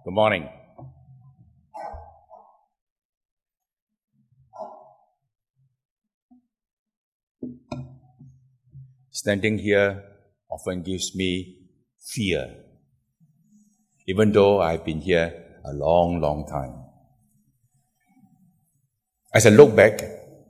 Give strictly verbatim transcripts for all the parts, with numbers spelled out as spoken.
Good morning. Standing here often gives me fear, even though I've been here a long, long time. As I look back,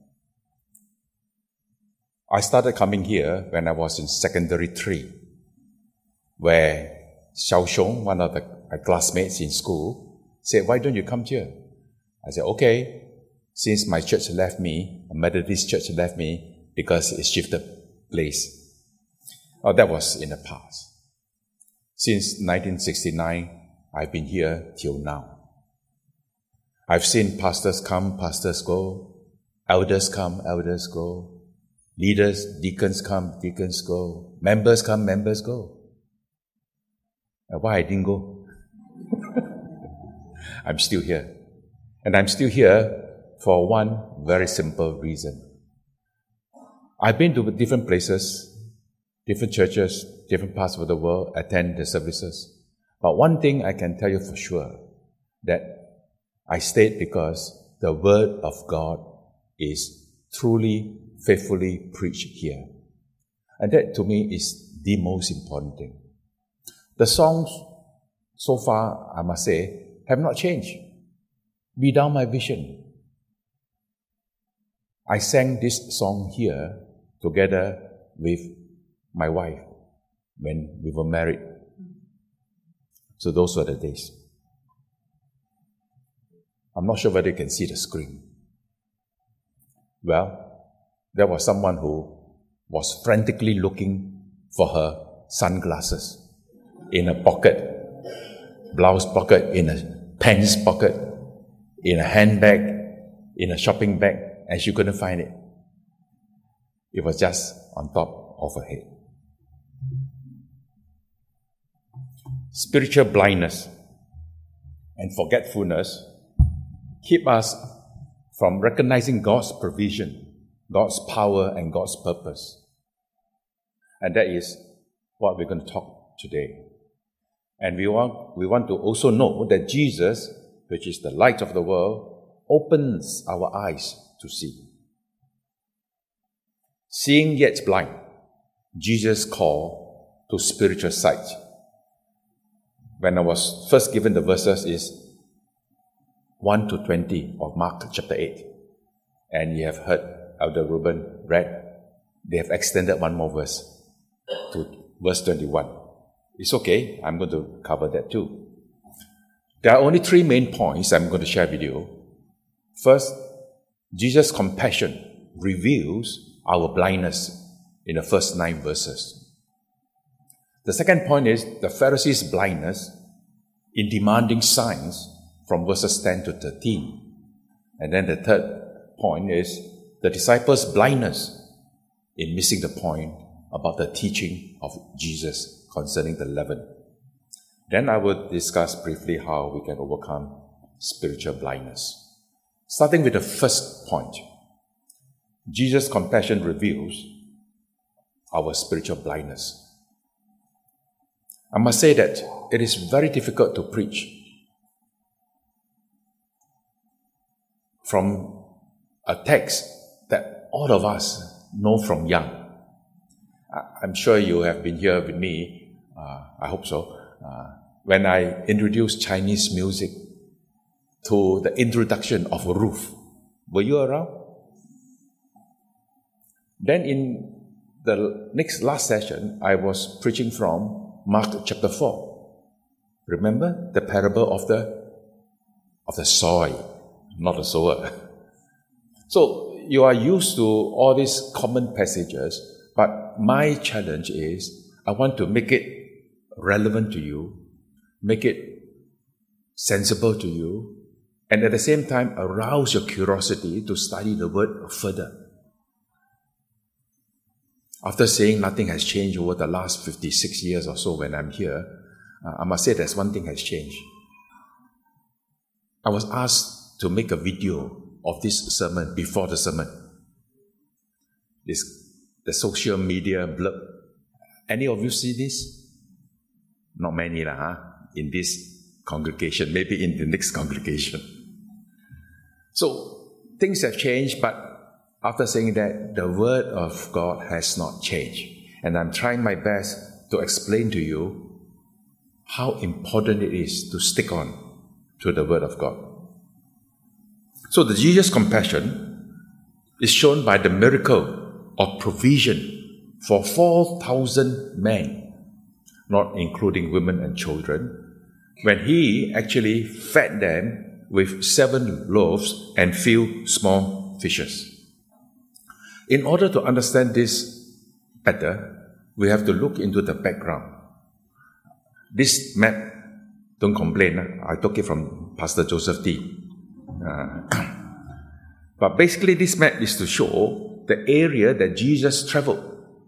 I started coming here when I was in secondary three, where Xiao Xiong, one of the, my classmates in school, said, "Why don't you come here?" I said, "Okay, since my church left me, a Methodist church left me because it shifted place." Oh, that was in the past. Since nineteen sixty-nine, I've been here till now. I've seen pastors come, pastors go, elders come, elders go, leaders, deacons come, deacons go, members come, members go. And why I didn't go? I'm still here. And I'm still here for one very simple reason. I've been to different places, different churches, different parts of the world, attend the services. But one thing I can tell you for sure, that I stayed because the Word of God is truly, faithfully preached here. And that to me is the most important thing. The songs, so far, I must say, have not changed. Be Thou My Vision. I sang this song here together with my wife when we were married. So those were the days. I'm not sure whether you can see the screen. Well, there was someone who was frantically looking for her sunglasses in a pocket, blouse pocket, in a pants pocket, in a handbag, in a shopping bag, and she couldn't find it. It was just on top of her head. Spiritual blindness and forgetfulness keep us from recognizing God's provision, God's power, and God's purpose. And that is what we're going to talk today. And we want, we want to also know that Jesus, which is the light of the world, opens our eyes to see. Seeing yet blind, Jesus called to spiritual sight. When I was first given the verses is one to twenty of Mark chapter eight. And you have heard Elder Reuben read, they have extended one more verse to verse twenty-one. It's okay, I'm going to cover that too. There are only three main points I'm going to share with you. First, Jesus' compassion reveals our blindness in the first nine verses. The second point is the Pharisees' blindness in demanding signs from verses ten to thirteen. And then the third point is the disciples' blindness in missing the point about the teaching of Jesus concerning the leaven. Then I will discuss briefly how we can overcome spiritual blindness. Starting with the first point, Jesus' compassion reveals our spiritual blindness. I must say that it is very difficult to preach from a text that all of us know from young. I'm sure you have been here with me, uh, I hope so, uh, when I introduced Chinese music to the introduction of Ruth. Were you around? Then in the next last session, I was preaching from Mark chapter four. Remember the parable of the of the soil, not the sower. So you are used to all these common passages, but my challenge is I want to make it relevant to you, make it sensible to you, and at the same time arouse your curiosity to study the word further. After saying nothing has changed over the last fifty-six years or so when I'm here, uh, I must say there's one thing has changed. I was asked to make a video of this sermon before the sermon. This, the social media blurb. Any of you see this? Not many lah, huh? In this congregation, maybe in the next congregation. So things have changed, but after saying that, the Word of God has not changed. And I'm trying my best to explain to you how important it is to stick on to the Word of God. So the Jesus compassion is shown by the miracle of provision for four thousand men, not including women and children, when He actually fed them with seven loaves and few small fishes. In order to understand this better, we have to look into the background. This map, don't complain, I took it from Pastor Joseph T. Uh, but basically this map is to show the area that Jesus traveled.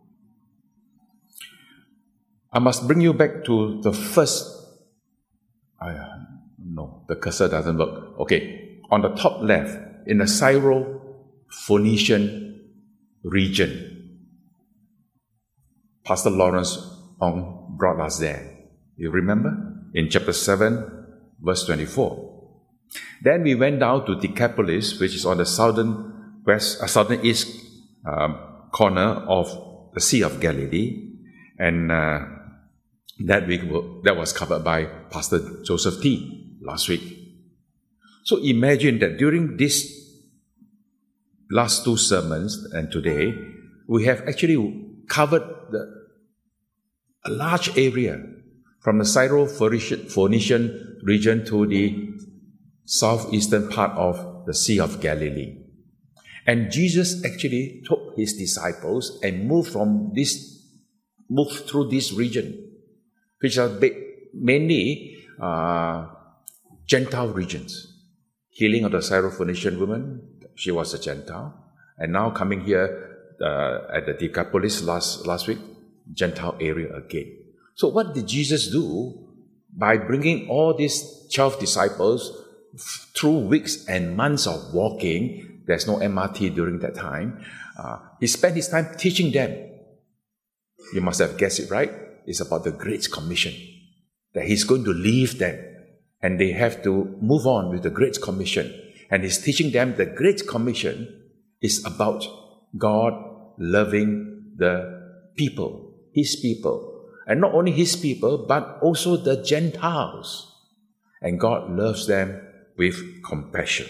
I must bring you back to the first, uh, no, the cursor doesn't work. Okay, on the top left, in the Syro-Phoenician region, Pastor Lawrence Ong brought us there. You remember? In chapter seven, verse twenty-four. Then we went down to Decapolis, which is on the southern west, uh, southern east um, corner of the Sea of Galilee, and uh, that week that was covered by Pastor Joseph T. last week. So imagine that during these last two sermons and today, we have actually covered the, a large area from the Syro-Phoenician region to the southeastern part of the Sea of Galilee. And Jesus actually took His disciples and moved from this, moved through this region, which are mainly uh, Gentile regions. Healing of the Syro-Phoenician woman, she was a Gentile. And now coming here uh, at the Decapolis last, last week, Gentile area again. So what did Jesus do by bringing all these twelve disciples through weeks and months of walking? There's no M R T during that time. Uh, he spent His time teaching them. You must have guessed it, right? It's about the Great Commission. That He's going to leave them and they have to move on with the Great Commission. And He's teaching them the Great Commission is about God loving the people, His people. And not only His people, but also the Gentiles. And God loves them with compassion.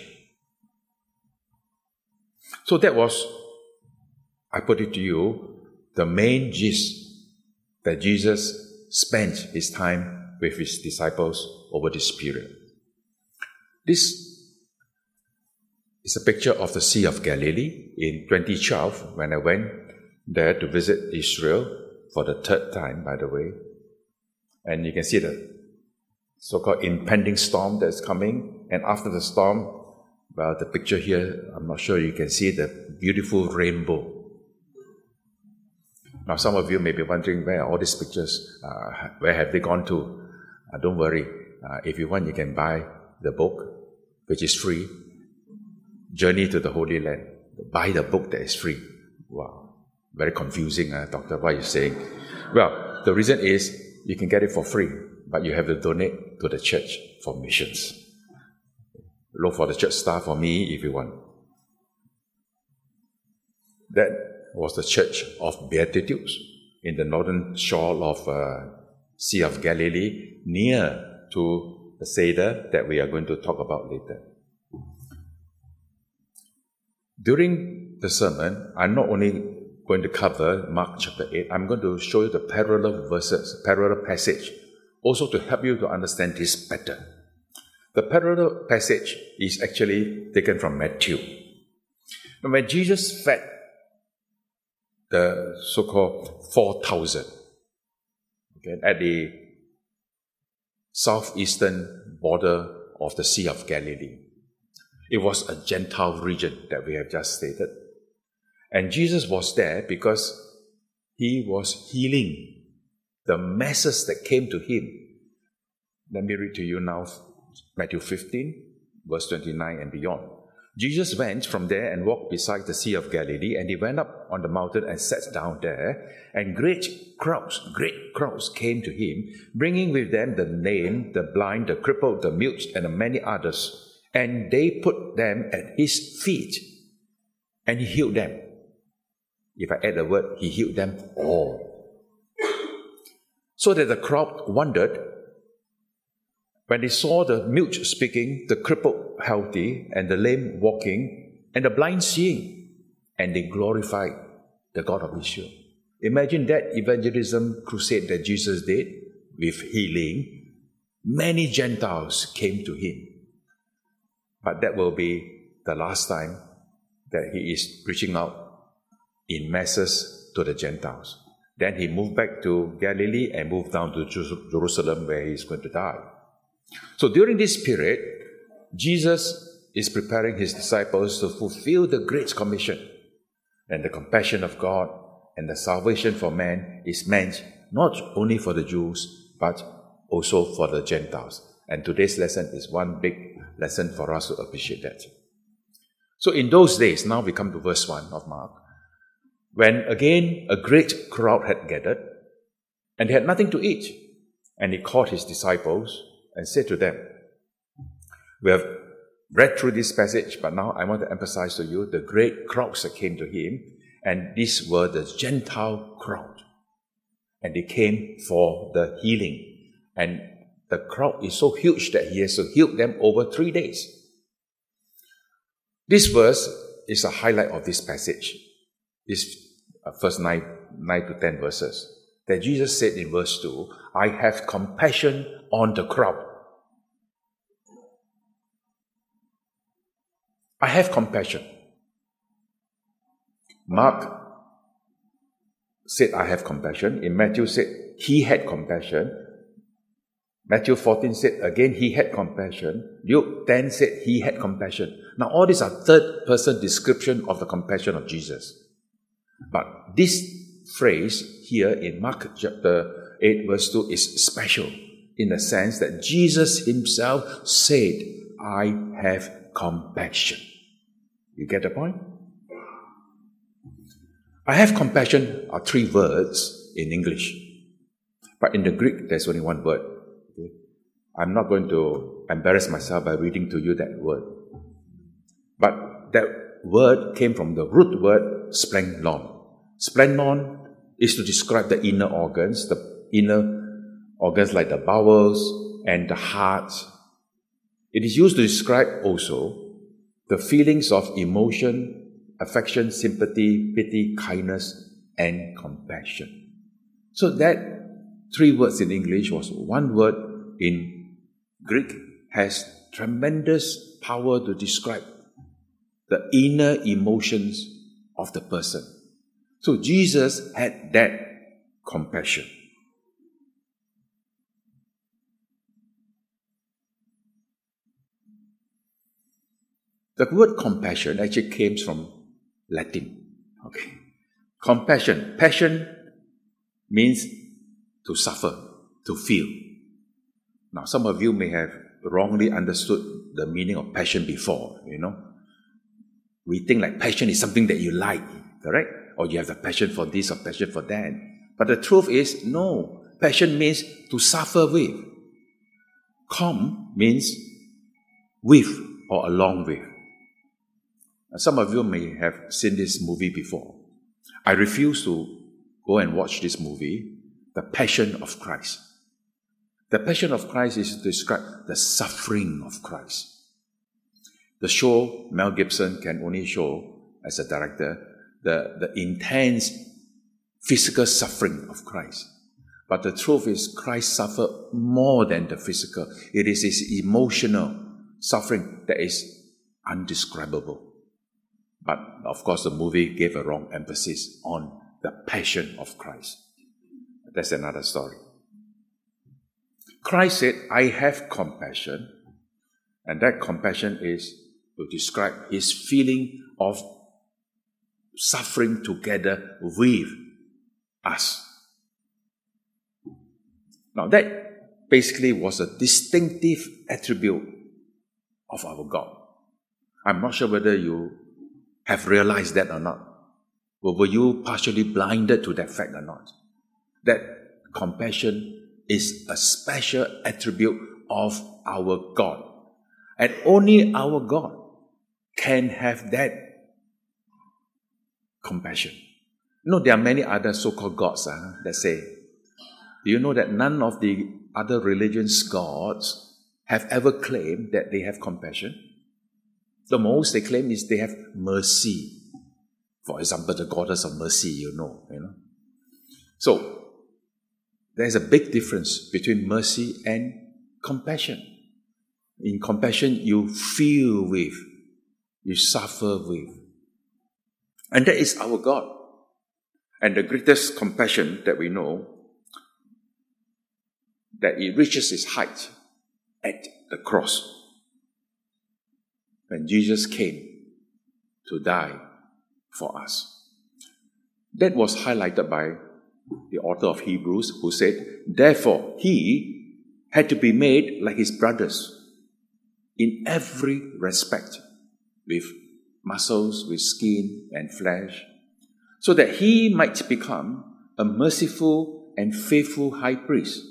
So that was, I put it to you, the main gist that Jesus spent His time with His disciples over this period. This is a picture of the Sea of Galilee in twenty twelve when I went there to visit Israel for the third time, by the way. And you can see the so-called impending storm that's coming. And after the storm, well, the picture here, I'm not sure you can see the beautiful rainbow. Now, some of you may be wondering, where are all these pictures? Uh, where have they gone to? Uh, don't worry. Uh, if you want, you can buy the book, which is free. Journey to the Holy Land. Buy the book that is free. Wow. Very confusing, uh, Doctor, what are you saying? Well, the reason is you can get it for free, but you have to donate to the church for missions. Look for the church staff for me if you want. That was the Church of Beatitudes in the northern shore of uh, Sea of Galilee, near to the Seder that we are going to talk about later. During the sermon, I'm not only going to cover Mark chapter eight, I'm going to show you the parallel verses, parallel passage, also to help you to understand this better. The parallel passage is actually taken from Matthew. When Jesus fed the so-called four thousand okay, at the southeastern border of the Sea of Galilee, it was a Gentile region that we have just stated. And Jesus was there because He was healing the masses that came to Him. Let me read to you now Matthew fifteen, verse twenty-nine and beyond. Jesus went from there and walked beside the Sea of Galilee, and he went up on the mountain and sat down there, and great crowds, great crowds came to him, bringing with them the lame, the blind, the crippled, the mute, and the many others, and they put them at his feet, and he healed them. If I add the word, he healed them all. So that the crowd wondered when they saw the mute speaking, the crippled healthy, and the lame walking, and the blind seeing, and they glorified the God of Israel. Imagine that evangelism crusade that Jesus did with healing. Many Gentiles came to him. But that will be the last time that he is preaching out in masses to the Gentiles. Then he moved back to Galilee and moved down to Jerusalem, where he is going to die. So during this period, Jesus is preparing his disciples to fulfill the Great Commission. And the compassion of God and the salvation for man is meant not only for the Jews, but also for the Gentiles. And today's lesson is one big lesson for us to appreciate that. So in those days, now we come to verse one of Mark, when again a great crowd had gathered, and they had nothing to eat. And he called his disciples and said to them, we have read through this passage, but now I want to emphasize to you the great crowds that came to him, and these were the Gentile crowd. And they came for the healing. And the crowd is so huge that he has to heal them over three days. This verse is a highlight of this passage. This first nine, nine to ten verses. That Jesus said in verse two, I have compassion on the crowd. I have compassion. Mark said, I have compassion. In Matthew said, he had compassion. Matthew fourteen said, again, he had compassion. Luke ten said, he had compassion. Now, all these are third-person description of the compassion of Jesus. But this phrase here in Mark chapter eight, verse two is special in the sense that Jesus himself said, I have compassion. You get the point? I have compassion are three words in English. But in the Greek, there's only one word. Okay? I'm not going to embarrass myself by reading to you that word. But that word came from the root word splendon. Splendon is to describe the inner organs, the inner organs like the bowels and the heart. It is used to describe also the feelings of emotion, affection, sympathy, pity, kindness, and compassion. So that three words in English was one word in Greek has tremendous power to describe the inner emotions of the person. So Jesus had that compassion. The word compassion actually came from Latin. Okay. Compassion. Passion means to suffer, to feel. Now, some of you may have wrongly understood the meaning of passion before, you know. We think like passion is something that you like, correct? Or you have the passion for this or passion for that. But the truth is, no. Passion means to suffer with. Com means with or along with. Now, some of you may have seen this movie before. I refuse to go and watch this movie, The Passion of Christ. The Passion of Christ is to describe the suffering of Christ. The show, Mel Gibson can only show, as a director, the, the intense physical suffering of Christ. But the truth is, Christ suffered more than the physical. It is his emotional suffering that is undescribable. But, of course, the movie gave a wrong emphasis on the passion of Christ. That's another story. Christ said, I have compassion. And that compassion is to describe his feeling of suffering together with us. Now, that basically was a distinctive attribute of our God. I'm not sure whether you have realized that or not. Or were you partially blinded to that fact or not? That compassion is a special attribute of our God. And only our God can have that compassion. You know, there are many other so-called gods uh, that say, do you know that none of the other religions' gods have ever claimed that they have compassion? The most they claim is they have mercy. For example, the goddess of mercy, you know. You know. So, there's a big difference between mercy and compassion. In compassion, you feel with, you suffer with. And that is our God. And the greatest compassion that we know, that it reaches its height at the cross. When Jesus came to die for us. That was highlighted by the author of Hebrews, who said, therefore, he had to be made like his brothers in every respect, with muscles, with skin and flesh, so that he might become a merciful and faithful high priest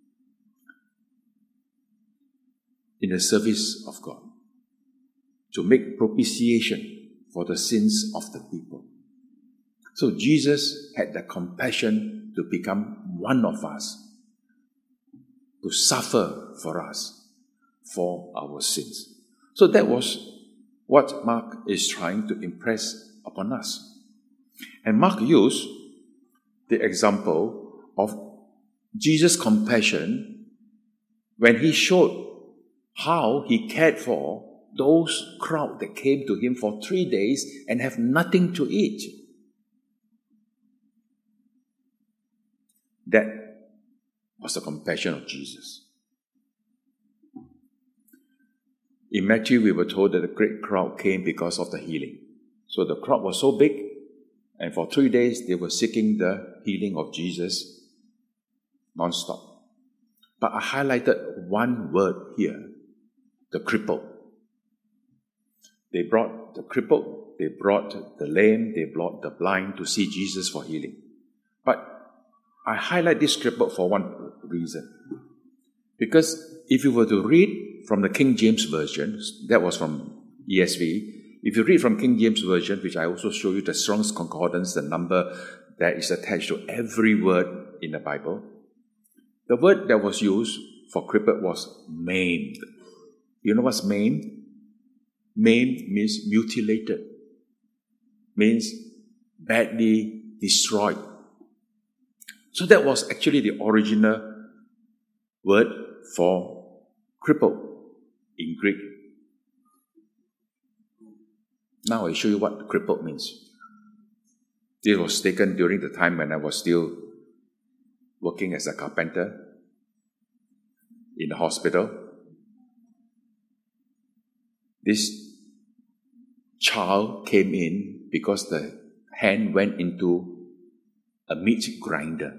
in the service of God, to make propitiation for the sins of the people. So Jesus had the compassion to become one of us, to suffer for us, for our sins. So that was what Mark is trying to impress upon us. And Mark used the example of Jesus' compassion when he showed how he cared for those crowd that came to him for three days and have nothing to eat. That was the compassion of Jesus. In Matthew, we were told that a great crowd came because of the healing. So the crowd was so big, and for three days they were seeking the healing of Jesus non-stop. But I highlighted one word here, the crippled. They brought the crippled, they brought the lame, they brought the blind to see Jesus for healing. But I highlight this crippled for one reason. Because if you were to read from the King James Version, that was from E S V, if you read from King James Version, which I also show you the Strong's Concordance, the number that is attached to every word in the Bible, the word that was used for crippled was maimed. You know what's maimed? Maimed means mutilated, means badly destroyed. So that was actually the original word for crippled in Greek. Now I show you what crippled means. This was taken during the time when I was still working as a carpenter in the hospital. This child came in because the hand went into a meat grinder.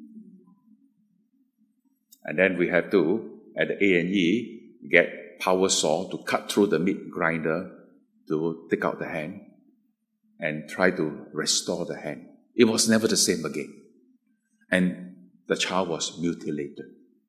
And then we have to, at the A and E, get power saw to cut through the meat grinder to take out the hand and try to restore the hand. It was never the same again. And the child was mutilated.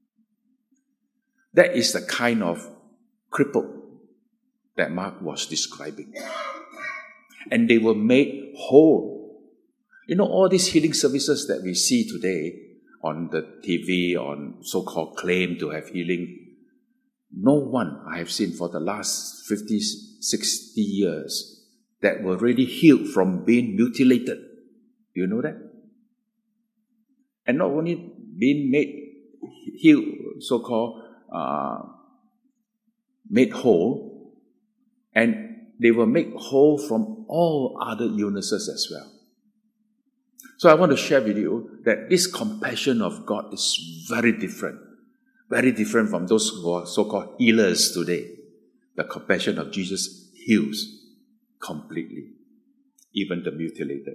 That is the kind of cripple that Mark was describing. And they were made whole. You know, all these healing services that we see today on the T V, on so-called claim to have healing, no one I have seen for the last fifty, sixty years that were really healed from being mutilated. Do you know that? And not only being made healed, so-called uh, made whole, and they were made whole from all other illnesses as well. So I want to share with you that this compassion of God is very different. Very different from those who are so-called healers today. The compassion of Jesus heals completely, even the mutilated.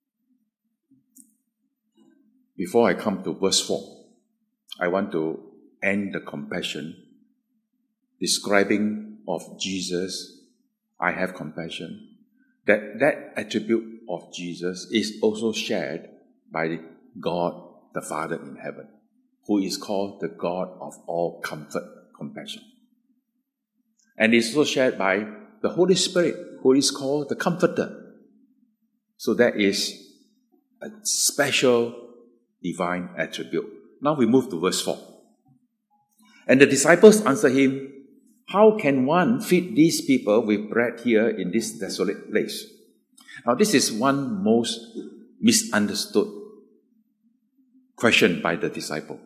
Before I come to verse four, I want to and the compassion, describing of Jesus, I have compassion, that that attribute of Jesus is also shared by God the Father in heaven, who is called the God of all comfort, compassion. And it's also shared by the Holy Spirit, who is called the Comforter. So that is a special divine attribute. Now we move to verse four. And the disciples answer him, how can one feed these people with bread here in this desolate place? Now this is one most misunderstood question by the disciple.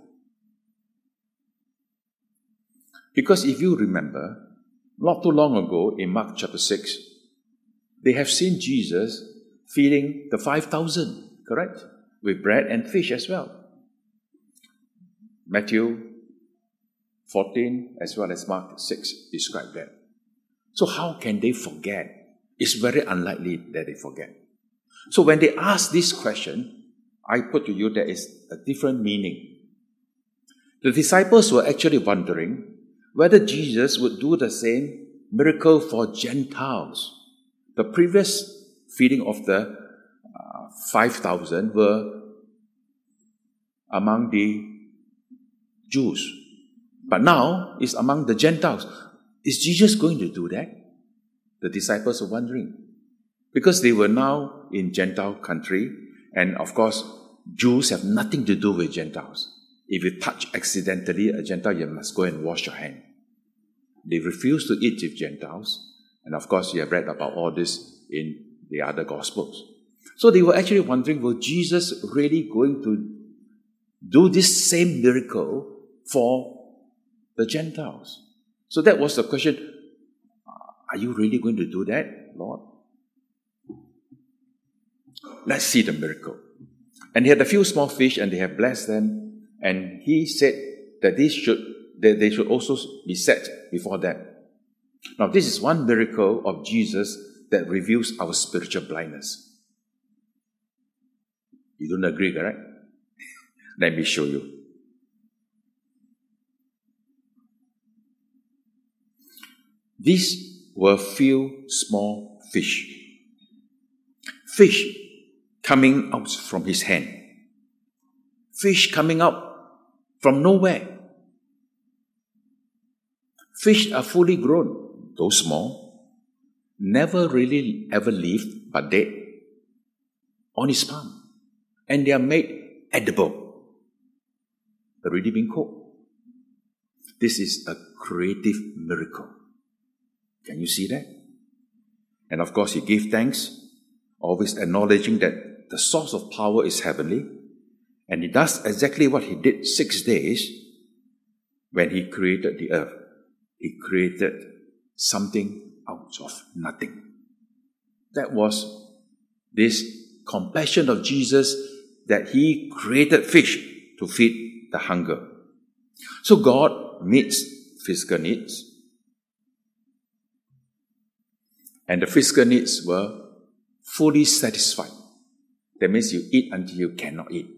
Because if you remember, not too long ago in Mark chapter six, they have seen Jesus feeding the five thousand, correct? With bread and fish as well. Matthew fourteen as well as Mark six describe that. So how can they forget? It's very unlikely that they forget. So when they ask this question, I put to you there is a different meaning. The disciples were actually wondering whether Jesus would do the same miracle for Gentiles. The previous feeding of the uh, five thousand were among the Jews. But now it's among the Gentiles. Is Jesus going to do that? The disciples are wondering. Because they were now in Gentile country, and of course, Jews have nothing to do with Gentiles. If you touch accidentally a Gentile, you must go and wash your hand. They refuse to eat with Gentiles. And of course, you have read about all this in the other Gospels. So they were actually wondering, will Jesus really going to do this same miracle for the Gentiles? So that was the question. Are you really going to do that, Lord? Let's see the miracle. And he had a few small fish, and they have blessed them. And he said that these should that they should also be set before them. Now, this is one miracle of Jesus that reveals our spiritual blindness. You don't agree, correct? Let me show you. These were few small fish. Fish coming out from his hand. Fish coming out from nowhere. Fish are fully grown, though small, never really ever lived but dead, on his palm. And they are made edible, already been cooked. This is a creative miracle. Can you see that? And of course, he gave thanks, always acknowledging that the source of power is heavenly. And he does exactly what he did six days when he created the earth. He created something out of nothing. That was this compassion of Jesus, that he created fish to feed the hunger. So God meets physical needs. And the physical needs were fully satisfied. That means you eat until you cannot eat.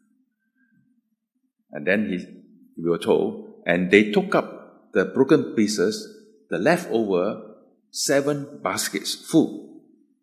And then he, we were told, and they took up the broken pieces, the leftover seven baskets full.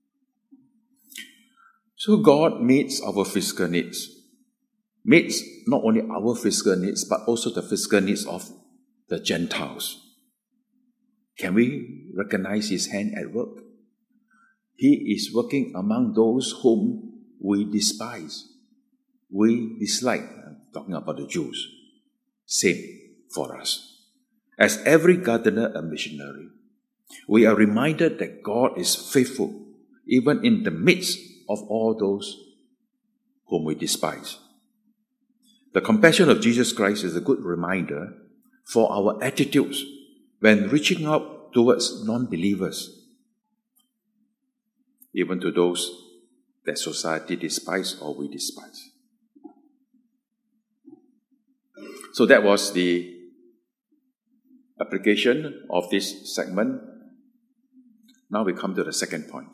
So God meets our physical needs. Meets not only our physical needs, but also the physical needs of the Gentiles. Can we recognize his hand at work? He is working among those whom we despise, we dislike. I'm talking about the Jews. Same for us. As every gardener a missionary, we are reminded that God is faithful even in the midst of all those whom we despise. The compassion of Jesus Christ is a good reminder for our attitudes when reaching out towards non-believers, even to those that society despises or we despise. So that was the application of this segment. Now we come to the second point.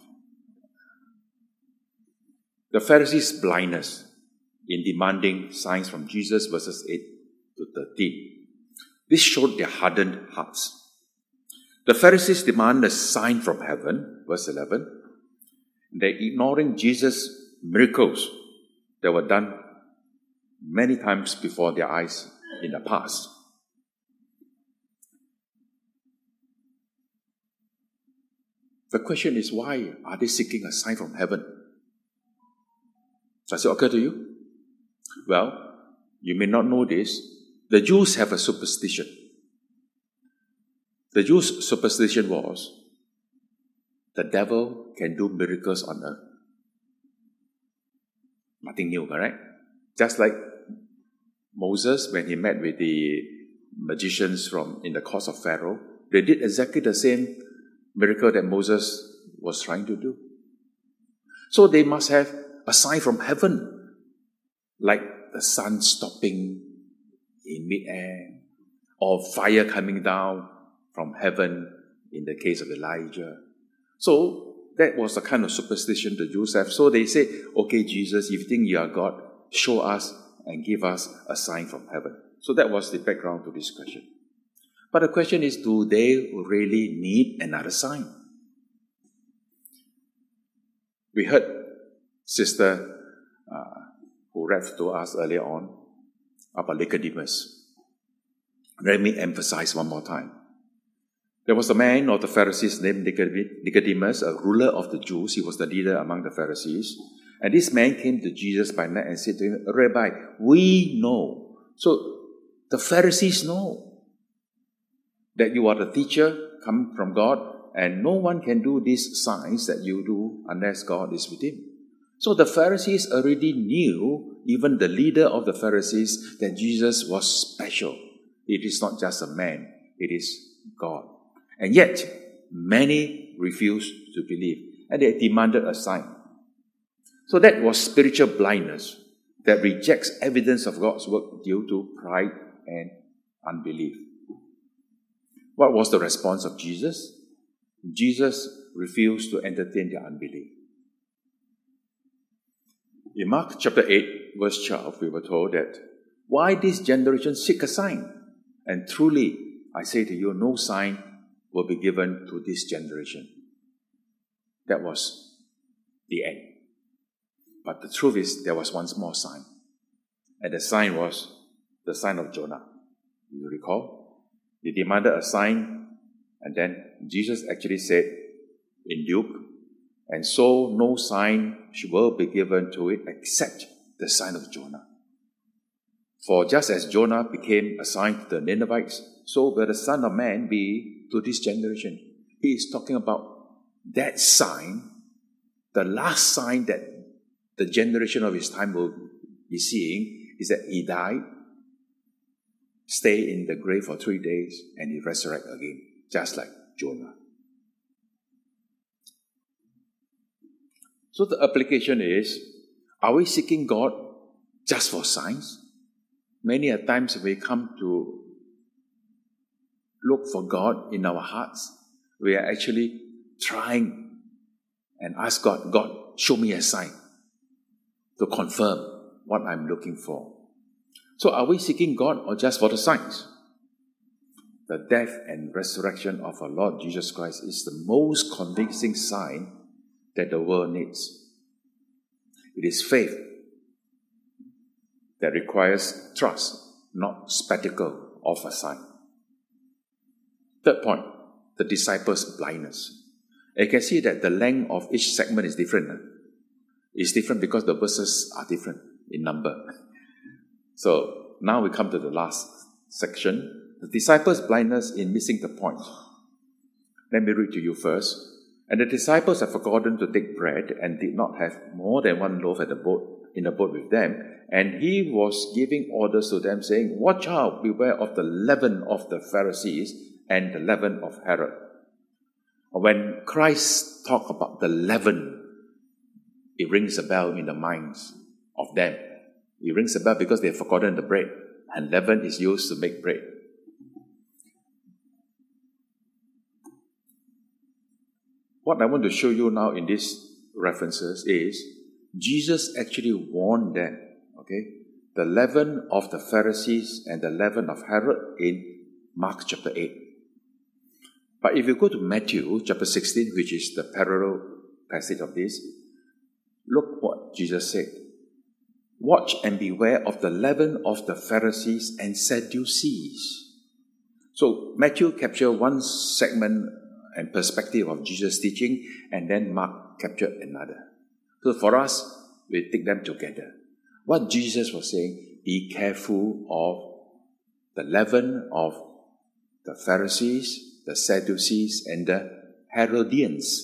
The Pharisees' blindness in demanding signs from Jesus, verses eight to thirteen. This showed their hardened hearts. The Pharisees demand a sign from heaven, verse eleven. They're ignoring Jesus' miracles that were done many times before their eyes in the past. The question is, why are they seeking a sign from heaven? Does it occur to you? Well, you may not know this. The Jews have a superstition. The Jews' superstition was the devil can do miracles on earth. Nothing new, correct? Just like Moses, when he met with the magicians from in the court of Pharaoh, they did exactly the same miracle that Moses was trying to do. So they must have a sign from heaven, like the sun stopping in mid-air, or fire coming down from heaven in the case of Elijah. So that was the kind of superstition the Jews have. So they say, okay, Jesus, if you think you are God, show us and give us a sign from heaven. So that was the background to this question. But the question is, do they really need another sign? We heard Sister uh, who read to us earlier on about Nicodemus. Let me emphasize one more time. There was a man of the Pharisees named Nicodemus, a ruler of the Jews. He was the leader among the Pharisees. And this man came to Jesus by night and said to him, Rabbi, we know. So the Pharisees know that you are the teacher come from God, and no one can do these signs that you do unless God is with him. So the Pharisees already knew, even the leader of the Pharisees, that Jesus was special. It is not just a man, it is God. And yet, many refused to believe, and they demanded a sign. So that was spiritual blindness that rejects evidence of God's work due to pride and unbelief. What was the response of Jesus? Jesus refused to entertain their unbelief. In Mark chapter eight, verse twelve, we were told that, why this generation seek a sign? And truly, I say to you, no sign will be given to this generation. That was the end. But the truth is, there was one more sign. And the sign was the sign of Jonah. You recall? They demanded a sign, and then Jesus actually said in Luke, and so no sign will be given to it except the sign of Jonah. For just as Jonah became a sign to the Ninevites, so will the Son of Man be to this generation. He is talking about that sign, the last sign that the generation of his time will be seeing, is that he died, stay in the grave for three days, and he resurrect again, just like Jonah. So the application is, are we seeking God just for signs? Many a times we come to look for God in our hearts. We are actually trying and ask God, God, show me a sign to confirm what I'm looking for. So are we seeking God or just for the signs? The death and resurrection of our Lord Jesus Christ is the most convincing sign that the world needs. It is faith that requires trust, not spectacle of a sign. Third point, the disciples' blindness. You can see that the length of each segment is different. Huh? It's different because the verses are different in number. So now we come to the last section, the disciples' blindness in missing the point. Let me read to you first. And the disciples had forgotten to take bread and did not have more than one loaf at the boat, in the boat with them. And he was giving orders to them, saying, watch out, beware of the leaven of the Pharisees and the leaven of Herod. When Christ talked about the leaven, it rings a bell in the minds of them. It rings a bell because they have forgotten the bread. And leaven is used to make bread. What I want to show you now in these references is Jesus actually warned them, okay, the leaven of the Pharisees and the leaven of Herod in Mark chapter eight. But if you go to Matthew chapter sixteen, which is the parallel passage of this, look what Jesus said. Watch and beware of the leaven of the Pharisees and Sadducees. So Matthew captured one segment and perspective of Jesus' teaching, and then Mark captured another. So for us, we take them together. What Jesus was saying, be careful of the leaven of the Pharisees, the Sadducees, and the Herodians.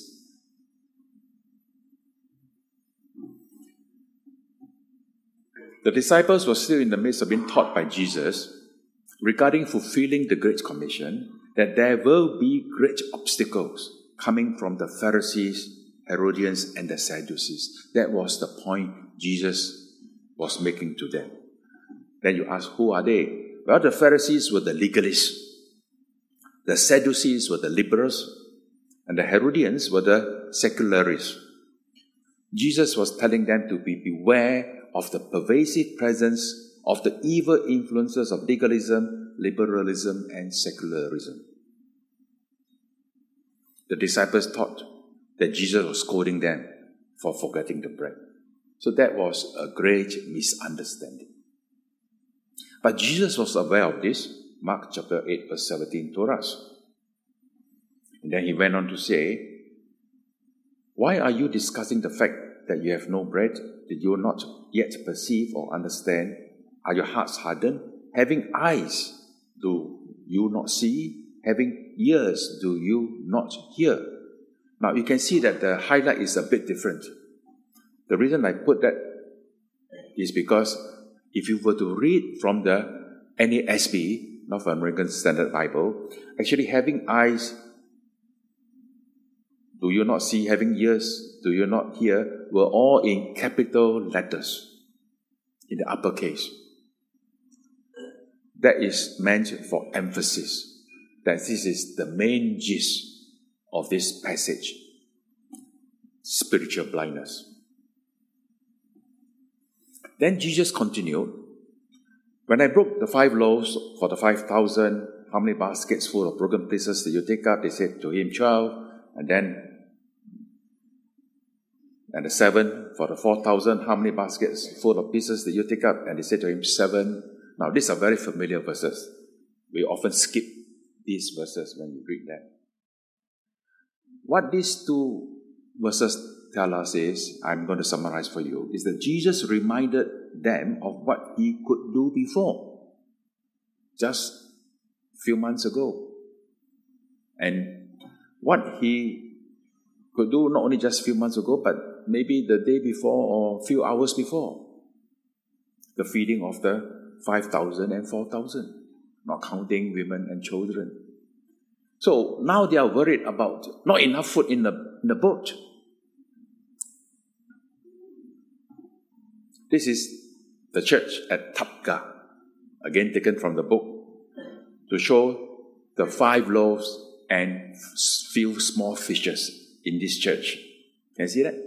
The disciples were still in the midst of being taught by Jesus regarding fulfilling the Great Commission, that there will be great obstacles coming from the Pharisees, Herodians, and the Sadducees. That was the point Jesus was making to them. Then you ask, who are they? Well, the Pharisees were the legalists. The Sadducees were the liberals. And the Herodians were the secularists. Jesus was telling them to be beware of the pervasive presence of the evil influences of legalism, liberalism, and secularism. The disciples thought that Jesus was scolding them for forgetting the bread. So that was a great misunderstanding. But Jesus was aware of this. Mark chapter eight verse seventeen told us. And then he went on to say, why are you discussing the fact that you have no bread? Did you not yet perceive or understand? Are your hearts hardened? Having eyes, do you not see? Having ears, do you not hear? Now you can see that the highlight is a bit different. The reason I put that is because if you were to read from the N A S B, North American Standard Bible, actually having eyes, do you not see? Having ears, do you not hear? Were all in capital letters, in the uppercase. That is meant for emphasis, that this is the main gist of this passage. Spiritual blindness. Then Jesus continued, when I broke the five loaves for the five thousand, how many baskets full of broken pieces did you take up? They said to him, twelve. And then, and the seven for the four thousand, how many baskets full of pieces did you take up? And they said to him, seven. Now, these are very familiar verses. We often skip these verses when you read them. What these two verses tell us is, I'm going to summarize for you, is that Jesus reminded them of what he could do before, just a few months ago. And what he could do not only just a few months ago, but maybe the day before or a few hours before. The feeding of the five thousand and four thousand, not counting women and children. So now they are worried about not enough food in the, in the boat. This is the church at Tabgha, again taken from the book, to show the five loaves and few small fishes in this church. Can you see that?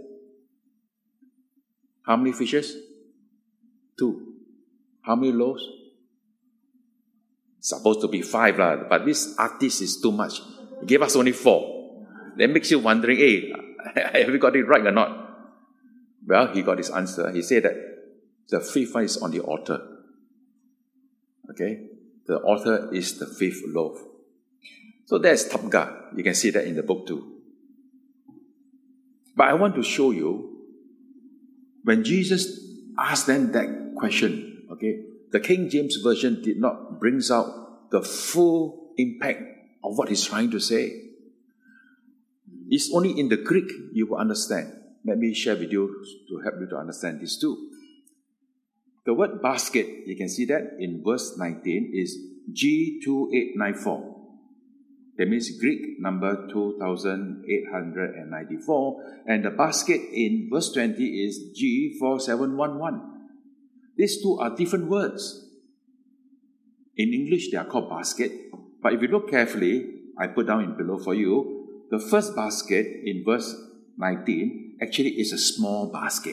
How many fishes? Two. How many loaves? Supposed to be five, lah, but this artist is too much. He gave us only four. That makes you wondering, hey, have we got it right or not? Well, he got his answer. He said that the fifth one is on the altar. Okay? The altar is the fifth loaf. So that's Tabgha. You can see that in the book too. But I want to show you, when Jesus asked them that question, okay, the King James Version did not bring out the full impact of what he's trying to say. It's only in the Greek you will understand. Let me share with you to help you to understand this too. The word basket, you can see that in verse nineteen, is G two eight nine four. That means Greek number two thousand eight hundred ninety-four. And the basket in verse twenty is G four seven one one. These two are different words. In English, they are called basket. But if you look carefully, I put down in below for you, the first basket in verse nineteen actually is a small basket.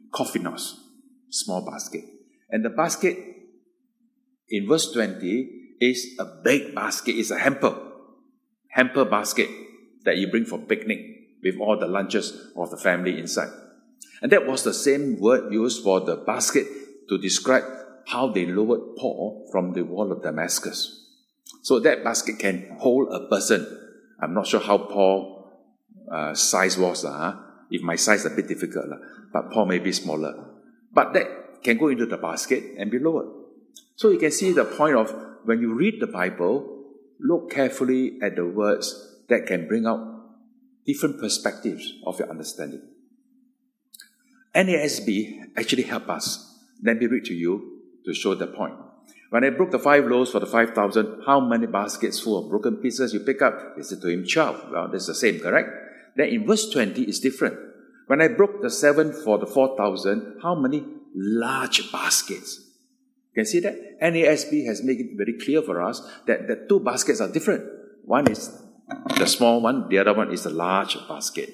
Kophinos, small basket. And the basket in verse twenty is a big basket, it's a hamper. Hamper basket that you bring for picnic with all the lunches of the family inside. And that was the same word used for the basket to describe how they lowered Paul from the wall of Damascus. So that basket can hold a person. I'm not sure how Paul's uh, size was. Uh, if my size is a bit difficult, uh, but Paul may be smaller. But that can go into the basket and be lowered. So you can see the point of when you read the Bible, look carefully at the words that can bring out different perspectives of your understanding. N A S B actually help us. Let me read to you to show the point. When I broke the five loaves for the five thousand, how many baskets full of broken pieces you pick up? He said to him, twelve. Well, that's the same, correct? Then in verse twenty, it's different. When I broke the seven for the four thousand, how many large baskets? You can see that? N A S B has made it very clear for us that the two baskets are different. One is the small one, the other one is the large basket.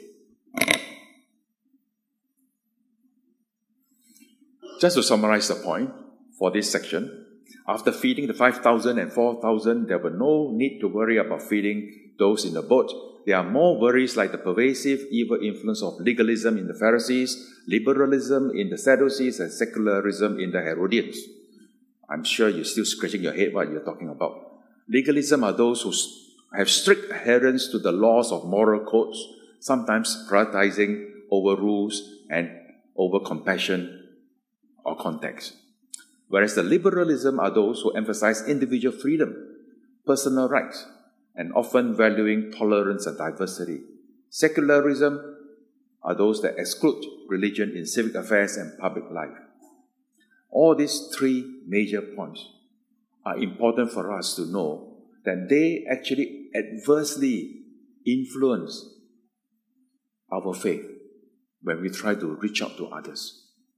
Just to summarize the point for this section, after feeding the five thousand and four thousand, there were no need to worry about feeding those in the boat. There are more worries like the pervasive evil influence of legalism in the Pharisees, liberalism in the Sadducees, and secularism in the Herodians. I'm sure you're still scratching your head what you're talking about. Legalism are those who have strict adherence to the laws of moral codes, sometimes prioritizing over rules and over compassion or context. Whereas the liberalism are those who emphasize individual freedom, personal rights, and often valuing tolerance and diversity. Secularism are those that exclude religion in civic affairs and public life. All these three major points are important for us to know that they actually adversely influence our faith when we try to reach out to others.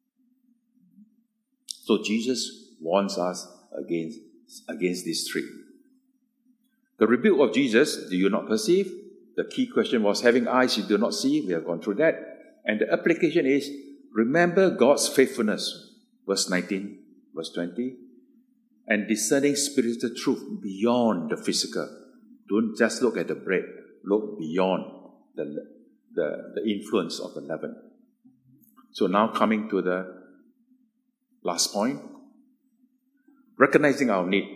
So Jesus warns us against, against these three. The rebuke of Jesus, do you not perceive? The key question was, having eyes you do not see. We have gone through that. And the application is, remember God's faithfulness. Verse nineteen, verse twenty. And discerning spiritual truth beyond the physical. Don't just look at the bread. Look beyond the, the, the influence of the leaven. So now coming to the last point. Recognizing our need.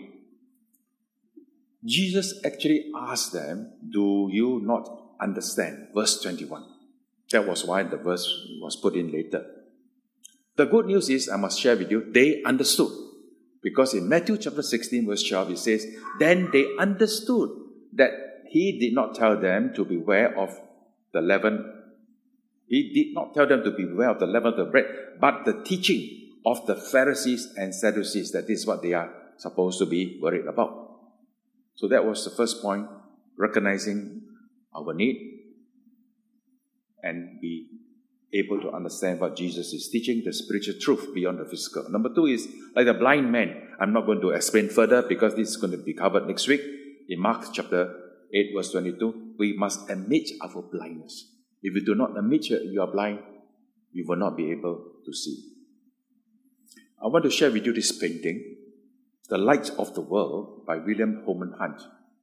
Jesus actually asked them, do you not understand? Verse twenty-one. That was why the verse was put in later. The good news is, I must share with you, they understood. Because in Matthew chapter sixteen, verse twelve, it says, then they understood that he did not tell them to beware of the leaven. He did not tell them to beware of the leaven of the bread, but the teaching of the Pharisees and Sadducees, that this is what they are supposed to be worried about. So that was the first point, recognizing our need and be able to understand what Jesus is teaching, the spiritual truth beyond the physical. Number two is, like the blind man. I'm not going to explain further because this is going to be covered next week. In Mark chapter eight, verse twenty-two, we must admit our blindness. If you do not admit you are blind, you will not be able to see. I want to share with you this painting, The Light of the World by William Holman Hunt,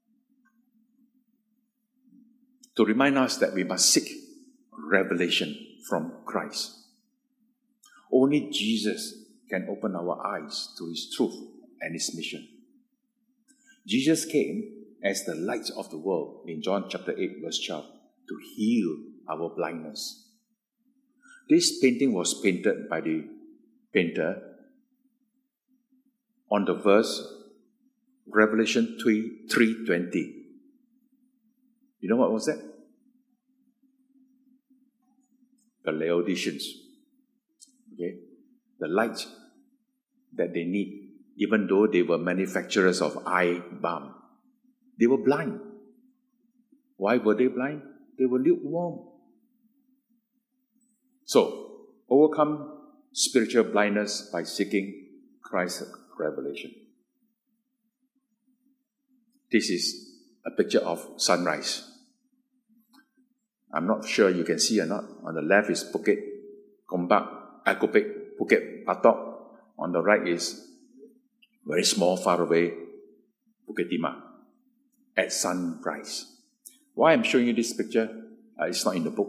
to remind us that we must seek revelation from Christ. Only Jesus can open our eyes to His truth and His mission. Jesus came as the light of the world in John chapter eight, verse twelve, to heal our blindness. This painting was painted by the painter on the verse Revelation three twenty. You know what was that? The Laodiceans. Okay? The light that they need, even though they were manufacturers of eye balm. They were blind. Why were they blind? They were lukewarm. So, overcome spiritual blindness by seeking Christ's revelation. This is a picture of sunrise. I'm not sure you can see or not. On the left is Bukit Gombak, Akopek, Bukit Batok. On the right is very small, far away Bukit Timah, at sunrise. Why I'm showing you this picture, uh, it's not in the book,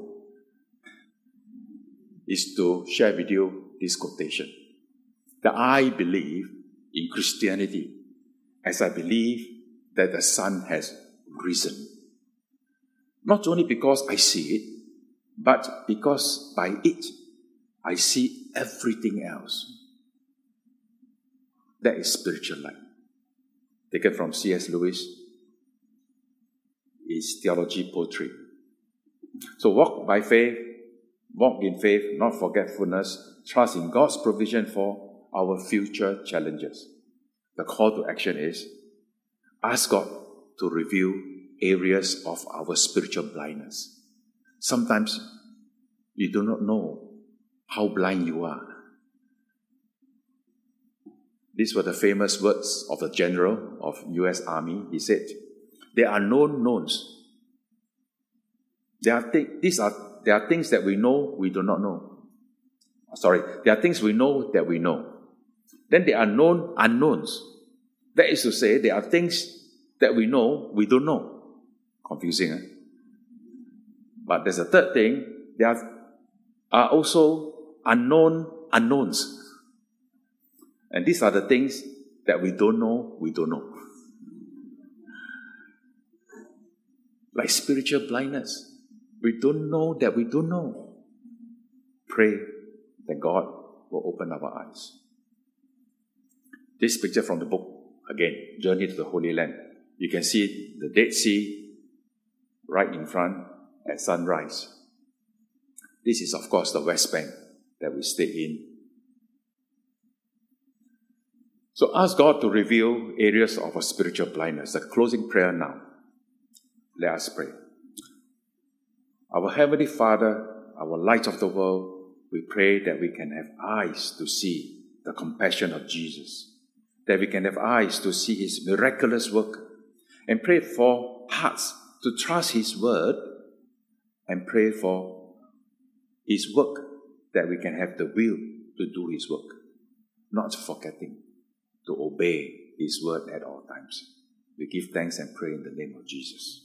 is to share with you this quotation. That I believe in Christianity as I believe that the sun has risen. Not only because I see it, but because by it, I see everything else. That is spiritual light. Taken from C S Lewis, is theology poetry. So walk by faith, walk in faith, not forgetfulness, trust in God's provision for our future challenges. The call to action is, ask God to reveal areas of our spiritual blindness. Sometimes you do not know how blind you are. These were the famous words of the general of U S Army. He said, there are known knowns. There are th- these are there are things that we know we do not know. Sorry, there are things we know that we know. Then there are known unknowns. That is to say, there are things that we know we don't know. Confusing, eh? But there's a third thing. There are, are also unknown unknowns. And these are the things that we don't know, we don't know. Like spiritual blindness. We don't know that we don't know. Pray that God will open our eyes. This picture from the book, again, Journey to the Holy Land. You can see the Dead Sea right in front at sunrise. This is, of course, the West Bank that we stay in. So ask God to reveal areas of our spiritual blindness. The closing prayer now. Let us pray. Our Heavenly Father, our light of the world, we pray that we can have eyes to see the compassion of Jesus, that we can have eyes to see His miraculous work, and pray for hearts to trust His word, and pray for His work, that we can have the will to do His work, not forgetting to obey His word at all times. We give thanks and pray in the name of Jesus.